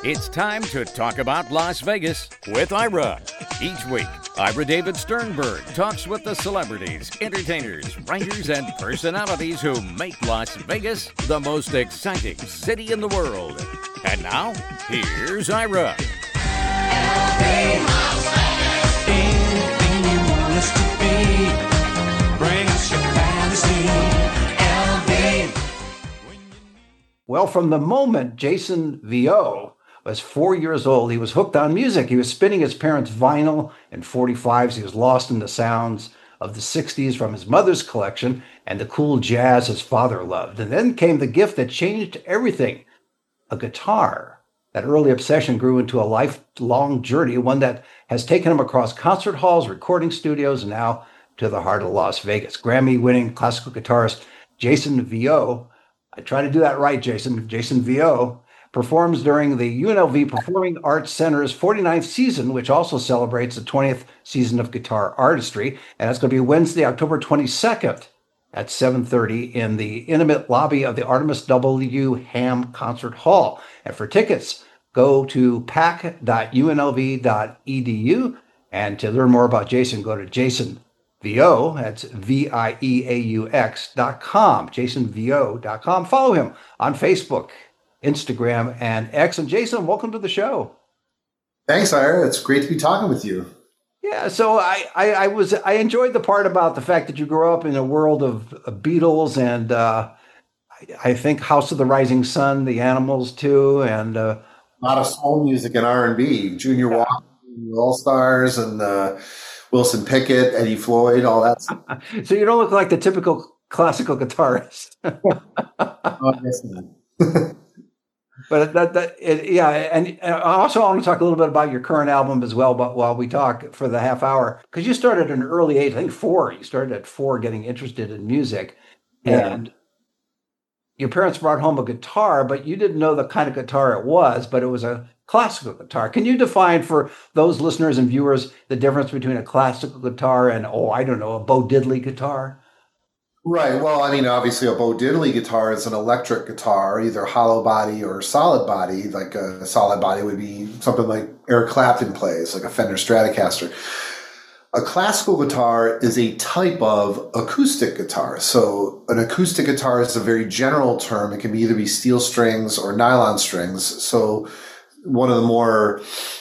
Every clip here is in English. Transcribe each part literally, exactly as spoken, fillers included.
It's time to talk about Las Vegas with Ira. Each week, Ira David Sternberg talks with the celebrities, entertainers, writers, and personalities who make Las Vegas the most exciting city in the world. And now, here's Ira. Anything you want us to be, bring us your fantasy, L V. Well, from the moment Jason Vio was four years old, he was hooked on music. He was spinning his parents' vinyl and forty-fives. He was lost in the sounds of the sixties from his mother's collection and the cool jazz his father loved. And then came the gift that changed everything, a guitar. That early obsession grew into a lifelong journey, one that has taken him across concert halls, recording studios, and now to the heart of Las Vegas. Grammy-winning classical guitarist Jason Vio, I try to do that right, Jason, Jason Vio, performs during the U N L V Performing Arts Center's forty-ninth season, which also celebrates the twentieth season of guitar artistry. And that's going to be Wednesday, October twenty-second at seven thirty in the intimate lobby of the Artemis W. Ham Concert Hall. And for tickets, go to pac dot u n l v dot e d u. And to learn more about Jason, go to Jason Vio, that's V I E A U X dot com, jason vio dot com. Follow him on Facebook, Instagram, and X. And Jason, welcome to the show. Thanks, Ira. It's great to be talking with you. Yeah, so I, I, I was I enjoyed the part about the fact that you grew up in a world of, of Beatles and uh, I, I think House of the Rising Sun, the Animals too, and uh, a lot of soul music and R and B. Junior yeah. Walker, All Stars, and uh, Wilson Pickett, Eddie Floyd, all that stuff. So you don't look like the typical classical guitarist. Oh, yes, man. But that, that it, yeah, and, and also I want to talk a little bit about your current album as well. But while we talk for the half hour, because you started at an early age, I think four. You started at four, getting interested in music, yeah. and your parents brought home a guitar, but you didn't know the kind of guitar it was. But it was a classical guitar. Can you define for those listeners and viewers the difference between a classical guitar and oh, I don't know, a Bo Diddley guitar? Right. Well, I mean, obviously a Bo Diddley guitar is an electric guitar, either hollow body or solid body. Like a solid body would be something like Eric Clapton plays, like a Fender Stratocaster. A classical guitar is a type of acoustic guitar. So an acoustic guitar is a very general term. It can either be steel strings or nylon strings. So one of the more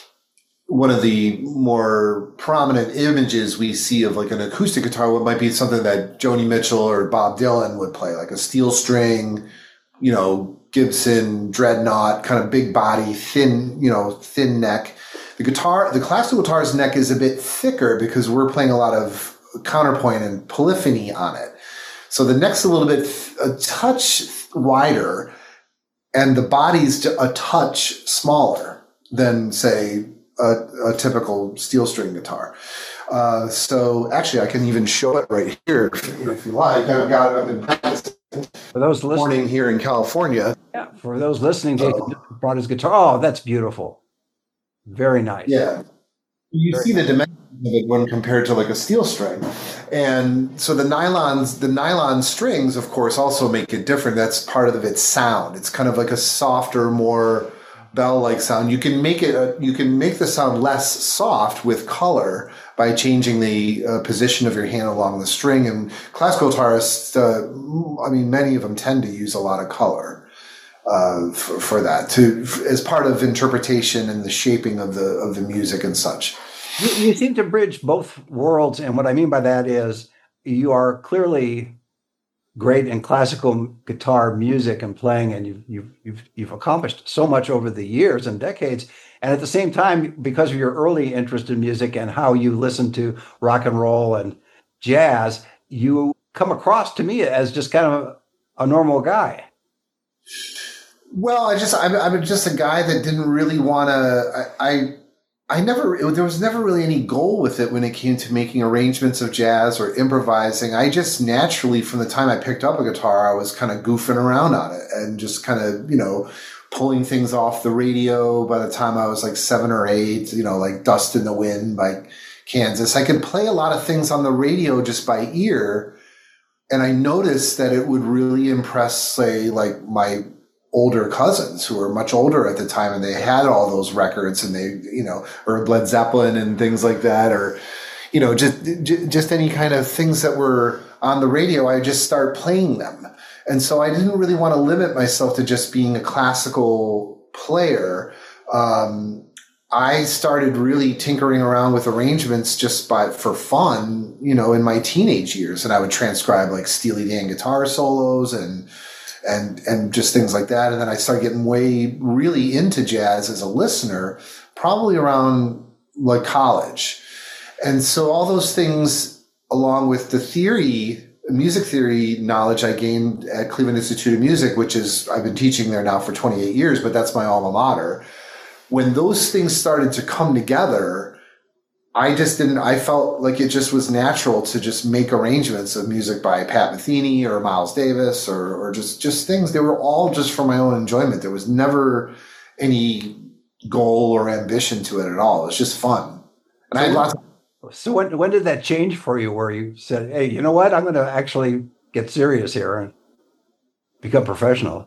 One of the more prominent images we see of like an acoustic guitar, what might be something that Joni Mitchell or Bob Dylan would play, like a steel string, you know, Gibson, Dreadnought, kind of big body, thin, you know, thin neck. The guitar, the classical guitar's neck is a bit thicker because we're playing a lot of counterpoint and polyphony on it. So the neck's a little bit, a touch wider and the body's a touch smaller than, say, A, a typical steel string guitar. Uh, so actually, I can even show it right here if, if you like. I've got I've been practicing for those listening morning here in California. Yeah, for those listening, Jason uh, brought his guitar. Oh, that's beautiful. Very nice. Yeah, you Very see nice. The dimensions of it when compared to like a steel string, and so the nylons, the nylon strings, of course, also make it different. That's part of its sound. It's kind of like a softer, more bell-like sound. You can make it. Uh, you can make the sound less soft with color by changing the uh, position of your hand along the string. And classical guitarists, uh, I mean, many of them tend to use a lot of color uh, for, for that, to as part of interpretation and the shaping of the of the music and such. You, you seem to bridge both worlds, and what I mean by that is you are clearly great in classical guitar music and playing, and you've, you've you've you've accomplished so much over the years and decades. And at the same time, because of your early interest in music and how you listen to rock and roll and jazz, you come across to me as just kind of a normal guy. Well, I just I'm, I'm just a guy that didn't really want to. I, I I never, it, there was never really any goal with it when it came to making arrangements of jazz or improvising. I just naturally, from the time I picked up a guitar, I was kind of goofing around on it and just kind of, you know, pulling things off the radio. By the time I was like seven or eight, you know, like Dust in the Wind by Kansas, I could play a lot of things on the radio just by ear. And I noticed that it would really impress, say, like my older cousins who were much older at the time, and they had all those records, and they, you know, or Led Zeppelin and things like that, or, you know, just, just any kind of things that were on the radio. I just start playing them. And so I didn't really want to limit myself to just being a classical player. Um, I started really tinkering around with arrangements just by, for fun, you know, in my teenage years. And I would transcribe like Steely Dan guitar solos and, and, and just things like that. And then I started getting way really into jazz as a listener, probably around like college. And so all those things, along with the theory, music theory knowledge I gained at Cleveland Institute of Music, which is, I've been teaching there now for twenty-eight years, but that's my alma mater. When those things started to come together, I just didn't, I felt like it just was natural to just make arrangements of music by Pat Metheny or Miles Davis or, or just, just things. They were all just for my own enjoyment. There was never any goal or ambition to it at all. It was just fun. And I had lots of So when when did that change for you where you said, hey, you know what, I'm going to actually get serious here and become professional?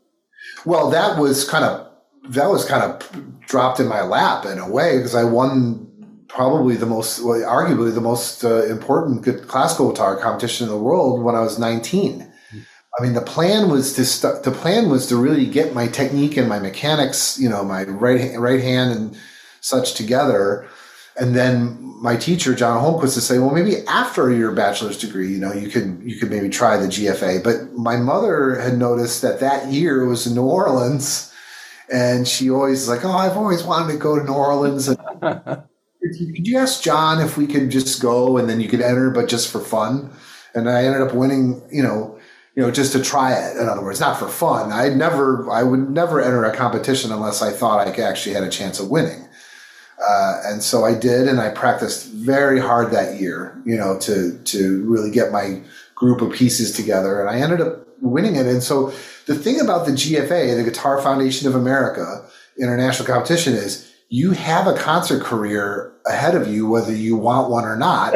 Well, that was kind of, that was kind of dropped in my lap in a way, because I won probably the most, well, arguably the most uh, important good classical guitar competition in the world when I was nineteen. I mean, the plan was to st- the plan was to really get my technique and my mechanics, you know, my right right hand and such together. And then my teacher, John Holmquist, to say, well, maybe after your bachelor's degree, you know, you could, you could maybe try the G F A. But my mother had noticed that that year was in New Orleans, and she always like, oh, I've always wanted to go to New Orleans. And could you ask John if we could just go and then you could enter, but just for fun? And I ended up winning, you know, you know, just to try it. In other words, not for fun. I'd never, I would never enter a competition unless I thought I actually had a chance of winning. Uh, and so I did, and I practiced very hard that year, you know, to, to really get my group of pieces together. And I ended up winning it. And so the thing about the G F A, the Guitar Foundation of America International Competition, is you have a concert career ahead of you, whether you want one or not.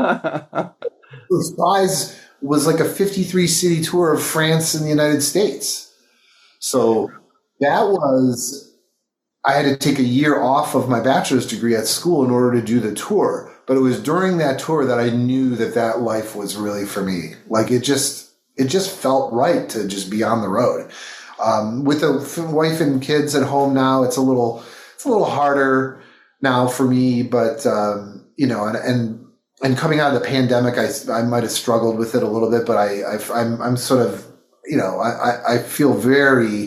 The prize was like a fifty-three city tour of France and the United States. So that was, I had to take a year off of my bachelor's degree at school in order to do the tour. But it was during that tour that I knew that that life was really for me. Like it just, it just felt right to just be on the road. Um, with a wife and kids at home now, it's a little, it's a little harder now for me, but, um, you know, and, and, and coming out of the pandemic, I, I might have struggled with it a little bit, but I, I I'm, I'm sort of, you know, I, I feel very,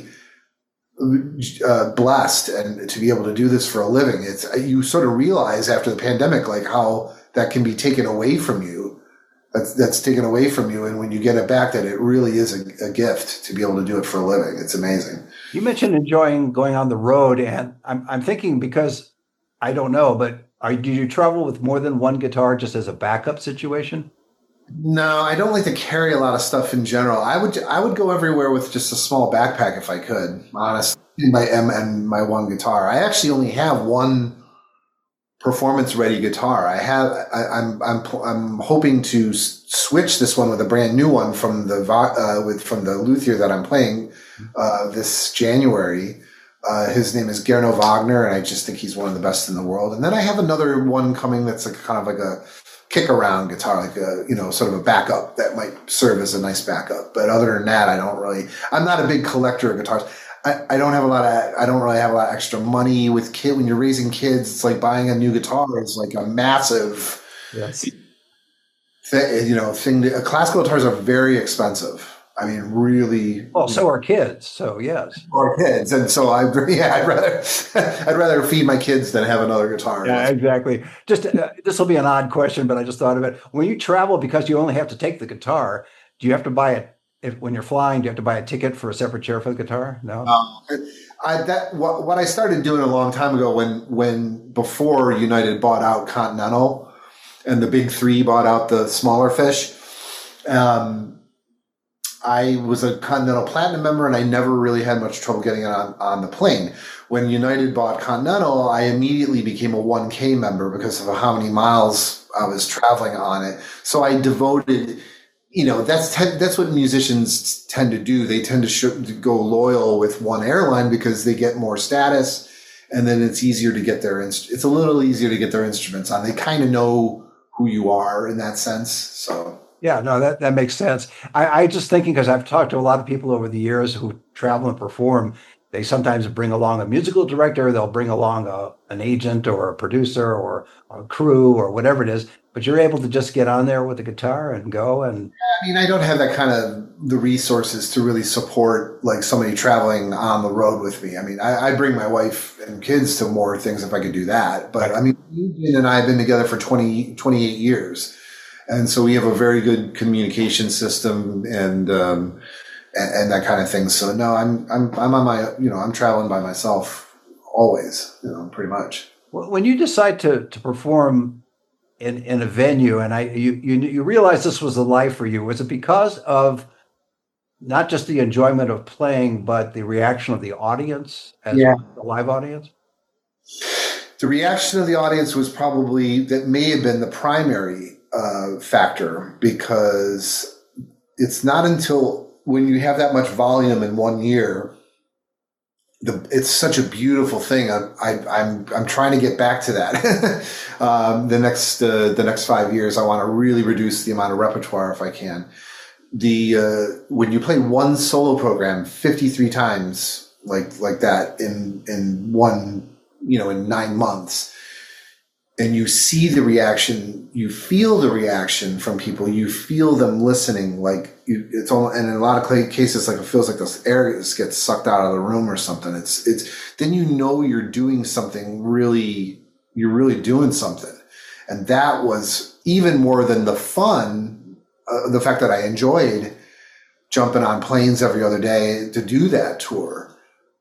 uh, blessed and to be able to do this for a living. It's, you sort of realize after the pandemic, like how that can be taken away from you. That's, that's taken away from you. And when you get it back, that it really is a, a gift to be able to do it for a living. It's amazing. You mentioned enjoying going on the road, and I'm, I'm thinking, because I don't know, but are, do you travel with more than one guitar just as a backup situation? No, I don't like to carry a lot of stuff in general. I would I would go everywhere with just a small backpack if I could, honestly, my and, and my one guitar. I actually only have one performance ready guitar. I have I, I'm I'm I'm hoping to s- switch this one with a brand new one from the uh, with from the luthier that I'm playing uh, this January. Uh, his name is Gernot Wagner, and I just think he's one of the best in the world. And then I have another one coming that's like kind of like a kick around guitar, like a, you know, sort of a backup that might serve as a nice backup. But other than that, I don't really, I'm not a big collector of guitars. I, I don't have a lot of, I don't really have a lot of extra money with kid. When you're raising kids, it's like buying a new guitar is like a massive, Yes. th- you know, thing. To, classical guitars are very expensive. I mean, really. Well, so are kids. So yes. Or kids. And so I, yeah, I'd rather, I'd rather feed my kids than have another guitar. Yeah, exactly. Just uh, this will be an odd question, but I just thought of it. When you travel, because you only have to take the guitar, do you have to buy it if when you're flying? Do you have to buy a ticket for a separate chair for the guitar? No. Um, I that what, what I started doing a long time ago when when before United bought out Continental and the big three bought out the smaller fish. Um, I was a Continental Platinum member, and I never really had much trouble getting it on, on the plane. When United bought Continental, I immediately became a one K member because of how many miles I was traveling on it. So I devoted you know, that's te- that's what musicians tend to do. They tend to, sh- to go loyal with one airline because they get more status, and then it's easier to get their inst- it's a little easier to get their instruments on. They kind of know who you are in that sense. So Yeah, no, that, that makes sense. I, I just thinking because I've talked to a lot of people over the years who travel and perform. They sometimes bring along a musical director. They'll bring along a, an agent or a producer or a crew or whatever it is. But you're able to just get on there with the guitar and go. And I mean, I don't have that kind of the resources to really support like somebody traveling on the road with me. I mean, I, I bring my wife and kids to more things if I could do that. But I mean, Eugene and I have been together for twenty, twenty-eight years. And so we have a very good communication system and, um, and, and that kind of thing. So no, I'm, I'm, I'm on my, you know, I'm traveling by myself always, you know, pretty much. when you decide to, to perform in, in a venue and I, you, you, you realize this was the life for you, was it because of not just the enjoyment of playing, but the reaction of the audience as Yeah. well, the live audience? The reaction of the audience was probably, that may have been the primary uh, factor, because it's not until when you have that much volume in one year, the, it's such a beautiful thing. I, I, I'm I'm trying to get back to that. um, the next uh, the next five years, I want to really reduce the amount of repertoire if I can. The uh, when you play one solo program fifty-three times like like that in in one, you know, in nine months, and you see the reaction, you feel the reaction from people, you feel them listening, like you, it's all, and in a lot of cases, like it feels like this air gets sucked out of the room or something. It's, it's, then you know you're doing something really, you're really doing something. And that was even more than the fun, uh, the fact that I enjoyed jumping on planes every other day to do that tour.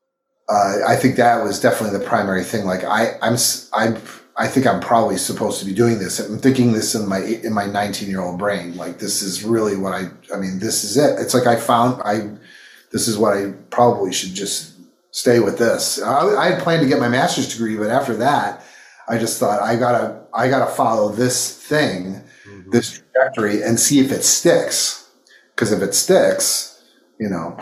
Uh, I think that was definitely the primary thing. Like I, I'm, I'm, I think I'm probably supposed to be doing this. I'm thinking this in my in my nineteen year old brain. Like this is really what I. I mean, this is it. It's like I found I. This is what I probably should just stay with this. I, I had planned to get my master's degree, but after that, I just thought I gotta I gotta follow this thing, mm-hmm. this trajectory, and see if it sticks. Because if it sticks, you know,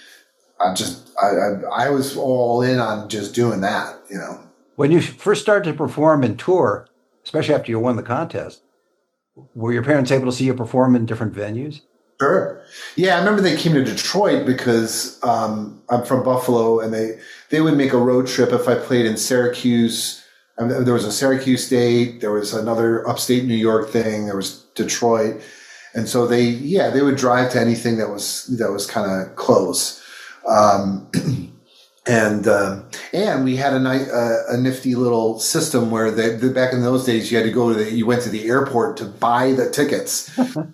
I just I, I I was all in on just doing that. You know. When you first started to perform and tour, especially after you won the contest, were your parents able to see you perform in different venues? Sure. Yeah, I remember they came to Detroit because um, I'm from Buffalo, and they, they would make a road trip if I played in Syracuse. I mean, there was a Syracuse date. There was another upstate New York thing. There was Detroit. And so they, yeah, they would drive to anything that was that was kind of close. Um And uh, and we had a, nice, uh, a nifty little system where they, the, back in those days you had to go to the, you went to the airport to buy the tickets.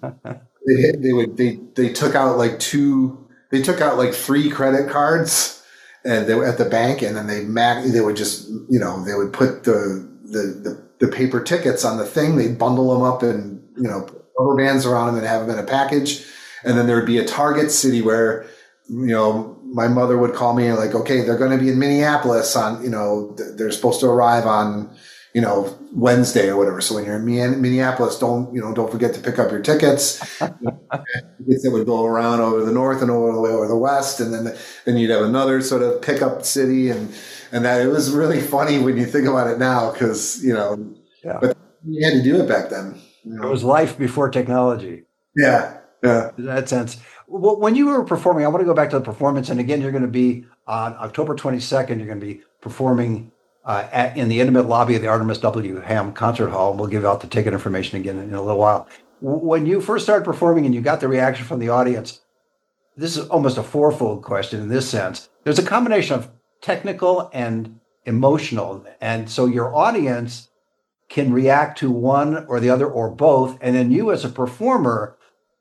they, they would they they took out like two they took out like three credit cards and they were at the bank, and then they mac they would just you know they would put the the the, the paper tickets on the thing. They'd bundle them up and you know put rubber bands around them and have them in a package. And then there would be a target city where you know. My mother would call me and like, okay, they're going to be in Minneapolis on, you know, they're supposed to arrive on, you know, Wednesday or whatever. So when you're in Minneapolis, don't, you know, don't forget to pick up your tickets. Tickets that would go around over the north and over the way over the west. And then, then you'd have another sort of pickup city. And, and that it was really funny when you think about it now, because, you know, yeah. But you had to do it back then. You know? It was life before technology. Yeah. Yeah. In that sense. Well, when you were performing, I want to go back to the performance. And again, you're going to be on October twenty-second, you're going to be performing uh, at, in the intimate lobby of the Artemis W. Ham Concert Hall. We'll give out the ticket information again in, in a little while. When you first started performing and you got the reaction from the audience, this is almost a fourfold question in this sense. There's a combination of technical and emotional. And so your audience can react to one or the other or both. And then you as a performer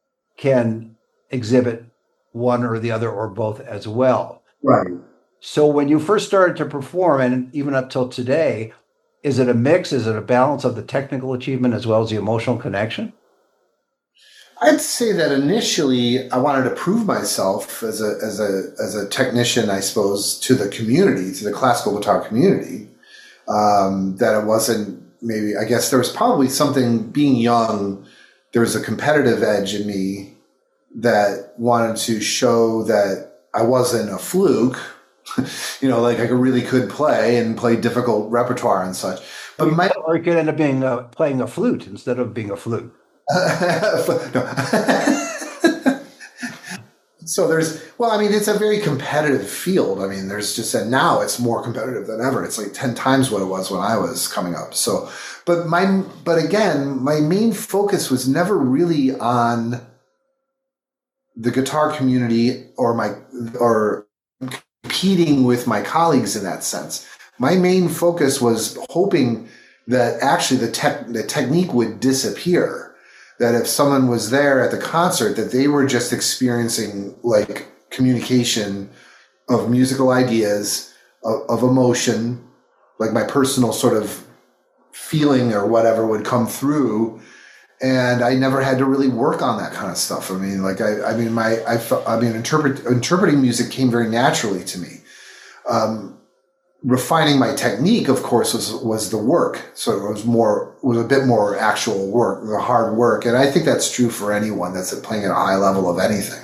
can exhibit one or the other or both as well. Right. So when you first started to perform, and even up till today, is it a mix? Is it a balance of the technical achievement as well as the emotional connection? I'd say that initially I wanted to prove myself as a as a as a technician, I suppose, to the community, to the classical guitar community. Um, that it wasn't maybe I guess there was probably something being young. There was a competitive edge in me. that wanted to show that I wasn't a fluke, you know, like I really could play and play difficult repertoire and such. But or, my or you could end up being uh, playing a flute instead of being a flute. So there's, well, I mean, it's a very competitive field. I mean, there's just, and now it's more competitive than ever. It's like ten times what it was when I was coming up. So, but my, but again, my main focus was never really on the guitar community or my, or competing with my colleagues in that sense. My main focus was hoping that actually the tech, the technique would disappear. That if someone was there at the concert, that they were just experiencing like communication of musical ideas, of, of emotion, like my personal sort of feeling or whatever would come through. And I never had to really work on that kind of stuff. I mean, like, I, I mean, my, I, I mean, interpret, interpreting music came very naturally to me. Um, refining my technique, of course, was, was the work. So it was more, was a bit more actual work, the hard work. And I think that's true for anyone that's playing at a high level of anything.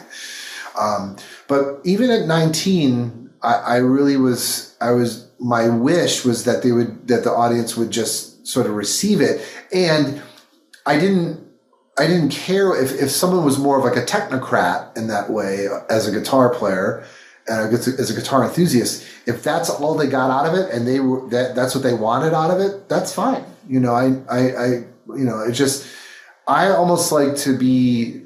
Um, but even at nineteen, I, I really was, I was, my wish was that they would, that the audience would just sort of receive it. And I didn't, I didn't care if, if someone was more of like a technocrat in that way as a guitar player and as a guitar enthusiast. If that's all they got out of it and they were, that, that's what they wanted out of it, that's fine. You know, I, I, I you know, it's just, I almost like to be,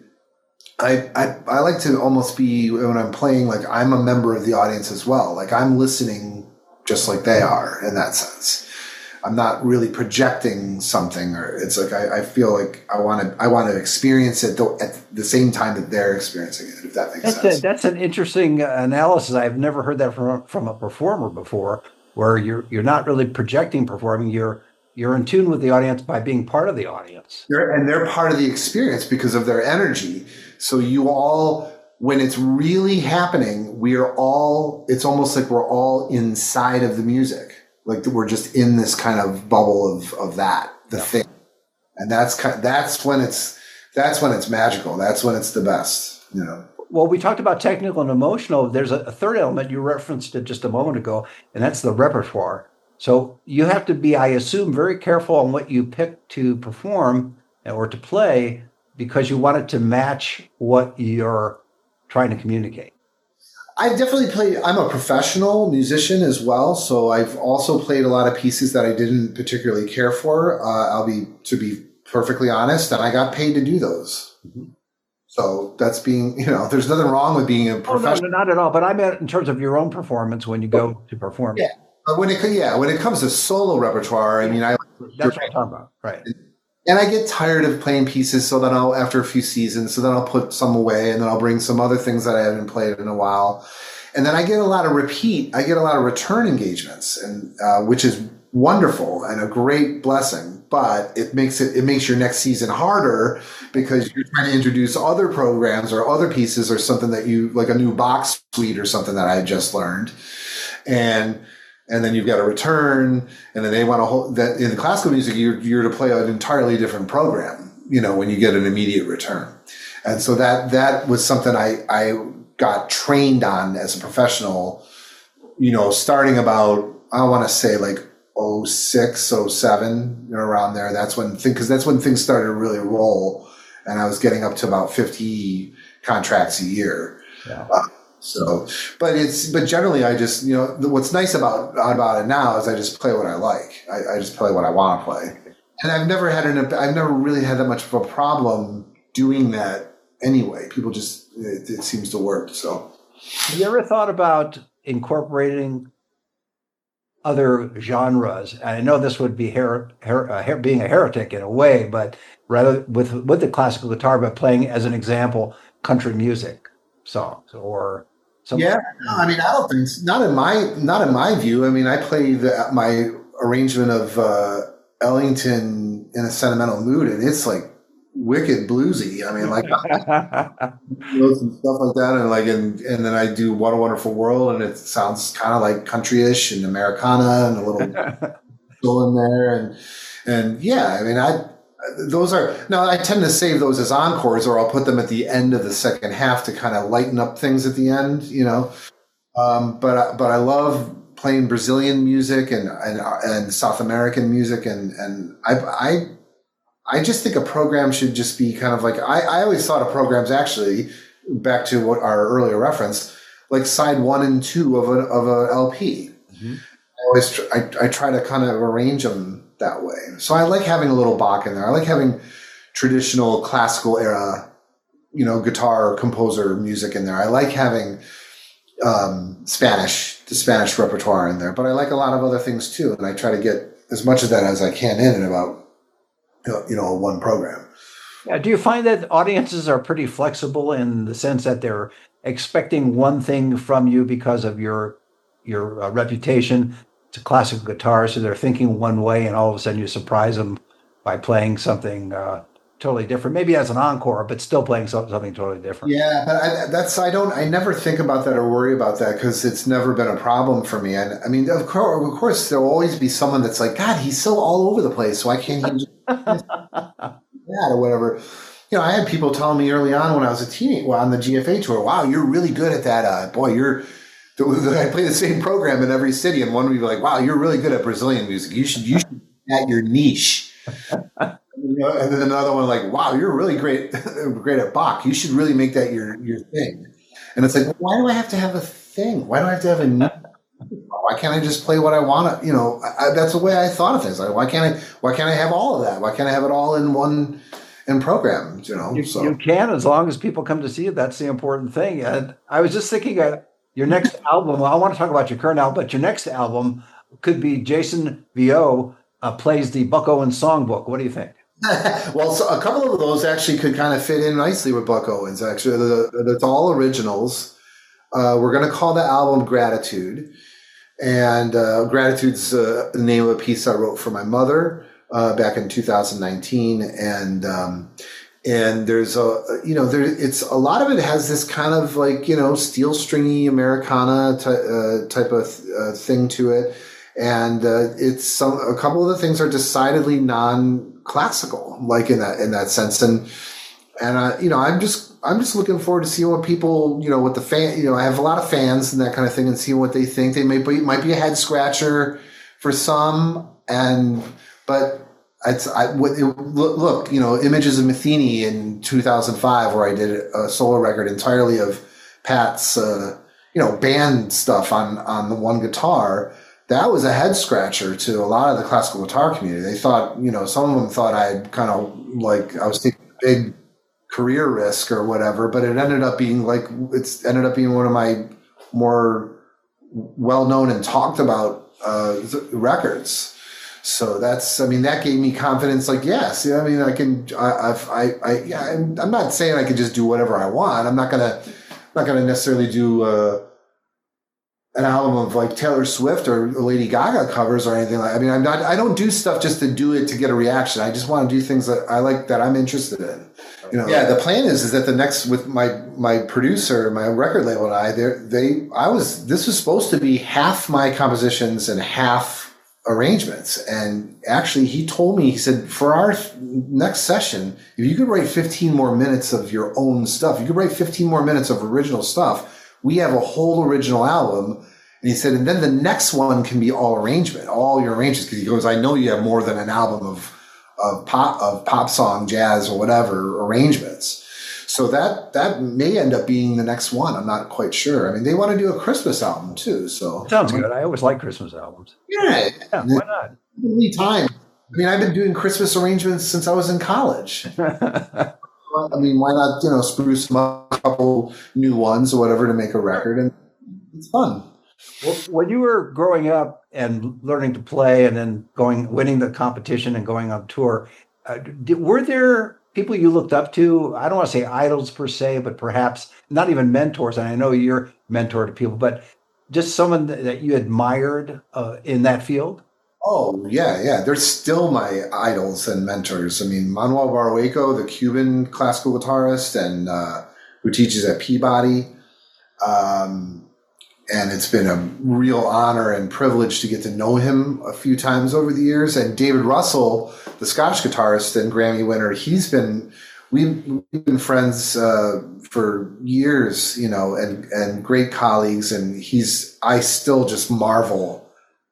I, I, I like to almost be, when I'm playing, like I'm a member of the audience as well. Like I'm listening just like they are in that sense. I'm not really projecting something, or it's like I, I feel like I want to I want to experience it though at the same time that they're experiencing it. If that makes that's sense. A, that's an interesting analysis. I've never heard that from from a performer before, where you're you're not really projecting performing. You're you're in tune with the audience by being part of the audience. They're, and they're part of the experience because of their energy. So you all, when it's really happening, we are all. It's almost like we're all inside of the music. Like we're just in this kind of bubble of, of that, the yeah. thing. And that's kind of, that's when it's, that's when it's magical. That's when it's the best, you know. Well, we talked about technical and emotional. There's a, a third element you referenced it just a moment ago, and that's the repertoire. So you have to be, I assume, very careful on what you pick to perform or to play because you want it to match what you're trying to communicate. I definitely played, I'm a professional musician as well, so I've also played a lot of pieces that I didn't particularly care for, uh, I'll be, to be perfectly honest, and I got paid to do those. Mm-hmm. So that's being, you know, there's nothing wrong with being a professional. Oh, no, not at all, but I meant in terms of your own performance when you go to perform. Yeah, but when it, yeah, when it comes to solo repertoire, I mean, I... That's what I'm talking about, right. And I get tired of playing pieces, so then I'll, after a few seasons, so then I'll put some away, and then I'll bring some other things that I haven't played in a while. And then I get a lot of repeat, I get a lot of return engagements, and uh, which is wonderful and a great blessing. But it makes it, it makes your next season harder because you're trying to introduce other programs or other pieces or something that you, like a new box suite or something that I just learned. And And then you've got a return, and then they want to hold that in the classical music, you're, you're to play an entirely different program, you know, when you get an immediate return. And so that, that was something I, I got trained on as a professional, you know, starting about, I want to say like oh six, oh seven, you know, around there. That's when, cause that's when things started to really roll. And I was getting up to about fifty contracts a year. Yeah. Uh, So, but it's, but generally I just, you know, what's nice about, about it now is I just play what I like. I, I just play what I want to play. And I've never had an, I've never really had that much of a problem doing that anyway. People just, it, it seems to work. So. Have you ever thought about incorporating other genres? And I know this would be her, her, uh, her, being a heretic in a way, but rather with, with the classical guitar, but playing as an example, country music songs or something. Yeah, no, I mean, I don't think not in my not in my view. I mean, I play the, my arrangement of uh, Ellington in a Sentimental Mood, and it's like wicked bluesy. I mean, like and stuff like that, and like, and and then I do What a Wonderful World, and it sounds kind of like country-ish and Americana, and a little soul in there, and and yeah, I mean, I those are now. I tend to save those as encores, or I'll put them at the end of the second half to kind of lighten up things at the end. You know, um, but but I love playing Brazilian music and and, and South American music, and and I I I just think a program should just be kind of like I, I always thought of programs actually back to what our earlier reference, like side one and two of a of a L P. Mm-hmm. I always tr- I, I try to kind of arrange them that way. So I like having a little Bach in there. I like having traditional classical era, you know, guitar composer music in there. I like having um, Spanish, the Spanish repertoire in there, but I like a lot of other things too. And I try to get as much of that as I can in in about, you know, one program. Yeah. Do you find that audiences are pretty flexible in the sense that they're expecting one thing from you because of your your uh, reputation? It's a classical guitar, so they're thinking one way, and all of a sudden you surprise them by playing something uh, totally different. Maybe as an encore, but still playing something, something totally different. Yeah, but I, that's I don't I never think about that or worry about that because it's never been a problem for me. And I mean, of course, of course, there'll always be someone that's like, God, he's so all over the place, so I can't even just that or whatever. You know, I had people telling me early on when I was a teenager, well, on the G F A tour, wow, you're really good at that. Uh, boy, you're. I play the same program in every city, and one would be like, "Wow, you're really good at Brazilian music. You should, you should at your niche." And, you know, and then another one like, "Wow, you're really great, great at Bach. You should really make that your your thing." And it's like, well, why do I have to have a thing? Why do I have to have a niche? Why can't I just play what I want to? You know, I, that's the way I thought of things. Like, why can't I? Why can't I have all of that? Why can't I have it all in one in programs? You know, you, so you can as long as people come to see it. That's the important thing. And I was just thinking. Uh, Your next album, well, I want to talk about your current album, but your next album could be Jason Vio uh, plays the Buck Owens songbook. What do you think? Well, so a couple of those actually could kind of fit in nicely with Buck Owens, actually. It's all originals. Uh, we're going to call the album Gratitude. And uh, Gratitude's uh, the name of a piece I wrote for my mother uh, back in two thousand nineteen. And um And there's a, you know, there, it's a lot of it has this kind of like, you know, steel stringy Americana ty- uh, type of uh, thing to it. And, uh, it's some, a couple of the things are decidedly non-classical, like in that, in that sense. And, and, uh, you know, I'm just, I'm just looking forward to seeing what people, you know, what the fan, you know, I have a lot of fans and that kind of thing and seeing what they think. They may be, might be a head scratcher for some. And, but, It's, I, it, look, you know, Images of Matheny in two thousand five, where I did a solo record entirely of Pat's, uh, you know, band stuff on, on the one guitar. That was a head scratcher to a lot of the classical guitar community. They thought, you know, some of them thought I had kind of like I was taking a big career risk or whatever, but it ended up being like, it's ended up being one of my more well-known and talked about uh, records. So that's, I mean, that gave me confidence. Like, yes, I mean, I can, I, I, I, yeah, I'm, I'm not saying I can just do whatever I want. I'm not gonna, I'm not gonna necessarily do uh, an album of like Taylor Swift or Lady Gaga covers or anything like. I mean, I'm not, I don't do stuff just to do it to get a reaction. I just want to do things that I like, that I'm interested in. You know, yeah. The plan is is that the next with my my producer, my record label, and I, they, they, I was, this was supposed to be half my compositions and half arrangements. And actually he told me, he said, for our next session, if you could write fifteen more minutes of your own stuff, you could write fifteen more minutes of original stuff, we have a whole original album. And he said, and then the next one can be all arrangement, all your arrangements. Because he goes, I know you have more than an album of of pop of pop song, jazz, or whatever arrangements. So that that may end up being the next one. I'm not quite sure. I mean, they want to do a Christmas album too. So sounds good. I always like Christmas albums. Yeah, yeah why not? Any time. I mean, I've been doing Christmas arrangements since I was in college. I mean, why not? You know, spruce them up, a couple new ones or whatever to make a record, and it's fun. Well, when you were growing up and learning to play, and then going, winning the competition and going on tour, uh, did, were there people you looked up to? I don't want to say idols per se, but perhaps not even mentors. And I know you're mentor to people, but just someone that, that you admired uh, in that field? Oh, yeah, yeah. They're still my idols and mentors. I mean, Manuel Barrueco, the Cuban classical guitarist and uh, who teaches at Peabody. Um, and it's been a real honor and privilege to get to know him a few times over the years. And David Russell, the Scottish guitarist and Grammy winner, he's been we've, we've been friends uh, for years, you know, and and great colleagues. And he's I still just marvel.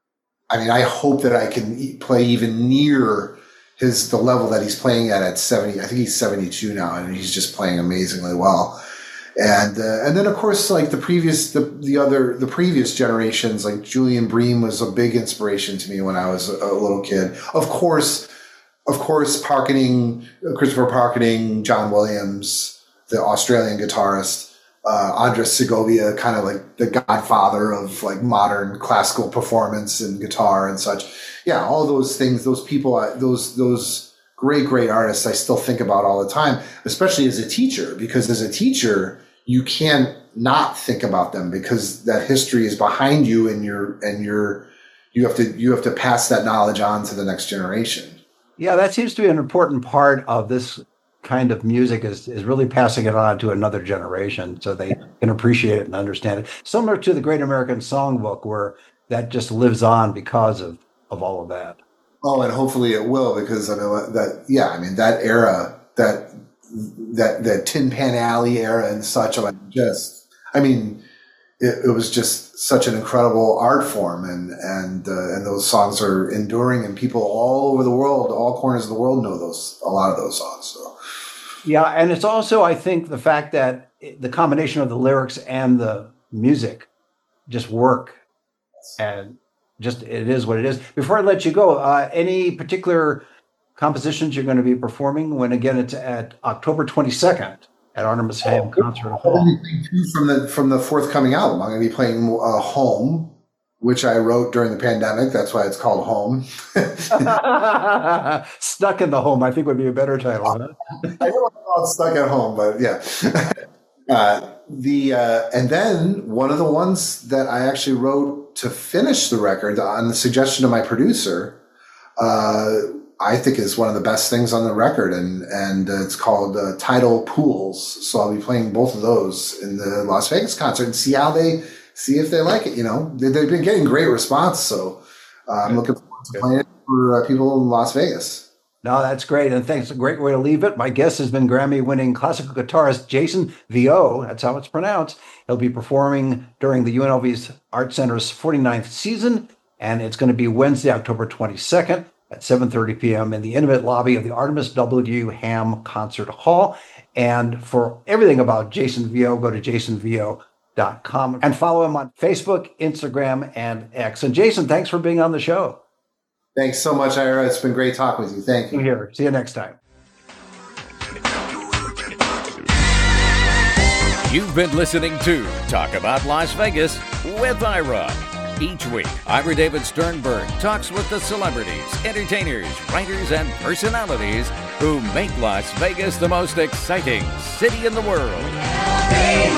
I mean, I hope that I can play even near his the level that he's playing at at seventy. I think he's seventy-two now, and he's just playing amazingly well. And uh, and then of course, like the previous the the other the previous generations, like Julian Bream was a big inspiration to me when I was a, a little kid. Of course, of course, Parkening, Christopher Parkening, John Williams, the Australian guitarist. Uh, Andres Segovia, kind of like the godfather of like modern classical performance and guitar and such. Yeah, all those things, those people, those those great, great artists I still think about all the time, especially as a teacher, because as a teacher, you can't not think about them because that history is behind you and you're, and you're, you have to, you have to pass that knowledge on to the next generation. Yeah, that seems to be an important part of this kind of music is, is really passing it on to another generation so they can appreciate it and understand it. Similar to the Great American Songbook, where that just lives on because of, of all of that. Oh, and hopefully it will, because I mean that, yeah, I mean that era, that, that, that Tin Pan Alley era and such, I mean, just, I mean, it, it was just such an incredible art form, and, and, uh, and those songs are enduring, and people all over the world, all corners of the world know those, a lot of those songs. So. Yeah, and it's also, I think, the fact that the combination of the lyrics and the music just work, and just it is what it is. Before I let you go, uh, any particular compositions you're going to be performing when, again, it's at October twenty-second at Artemis Ham Concert Hall? I'm going to be playing two from the, from the forthcoming album. I'm going to be playing uh, Home, which I wrote during the pandemic. That's why it's called Home. Stuck in the Home, I think, would be a better title. Huh? I know it's called Stuck at Home, but yeah. uh, the uh, and then one of the ones that I actually wrote to finish the record on the suggestion of my producer, uh, I think is one of the best things on the record, and and uh, it's called uh, Tidal Pools. So I'll be playing both of those in the Las Vegas concert and see how they. See if they like it, you know. They, they've been getting great response, so uh, I'm looking forward to playing it for uh, people in Las Vegas. No, that's great, and thanks. A great way to leave it. My guest has been Grammy-winning classical guitarist Jason Vio. That's how it's pronounced. He'll be performing during the U N L V's Art Center's forty-ninth season, and it's going to be Wednesday, October twenty-second at seven thirty p.m. in the intimate lobby of the Artemis W. Ham Concert Hall. And for everything about Jason Vio, go to jason vio dot com and follow him on Facebook, Instagram, and X. And Jason, thanks for being on the show. Thanks so much, Ira. It's been great talking with you. Thank you. Here. See you next time. You've been listening to Talk About Las Vegas with Ira. Each week, Ira David Sternberg talks with the celebrities, entertainers, writers, and personalities who make Las Vegas the most exciting city in the world.